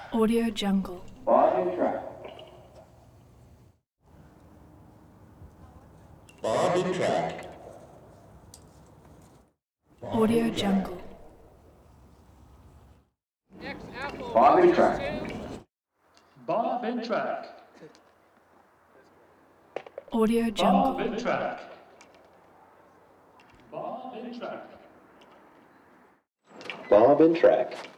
Audio Jungle. Bob in track. Bob in track. Audio Jungle. Bob in track. Bob in track. Audio Jungle. Bob in track. Bob in track. Bob in track.